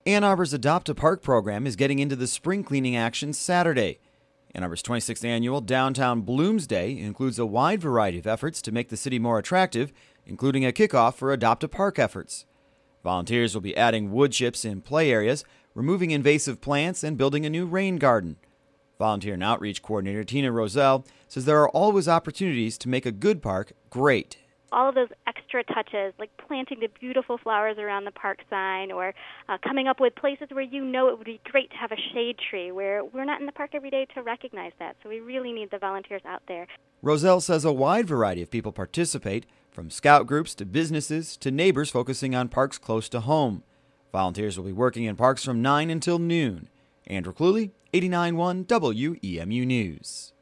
Ann Arbor's Adopt a Park program is getting into the spring cleaning action Saturday. Ann Arbor's 26th annual Downtown Blooms Day includes a wide variety of efforts to make the city more attractive, including a kickoff for Adopt a Park efforts. Volunteers will be adding wood chips in play areas, removing invasive plants, and building a new rain garden. Volunteer and Outreach Coordinator Tina Roselle says there are always opportunities to make a good park great. All of those extra touches, like planting the beautiful flowers around the park sign, or coming up with places where you know it would be great to have a shade tree, where we're not in the park every day to recognize that. So we really need the volunteers out there. Roselle says a wide variety of people participate, from scout groups to businesses to neighbors focusing on parks close to home. Volunteers will be working in parks from 9 until noon. Andrew Cluley, 89.1 WEMU News.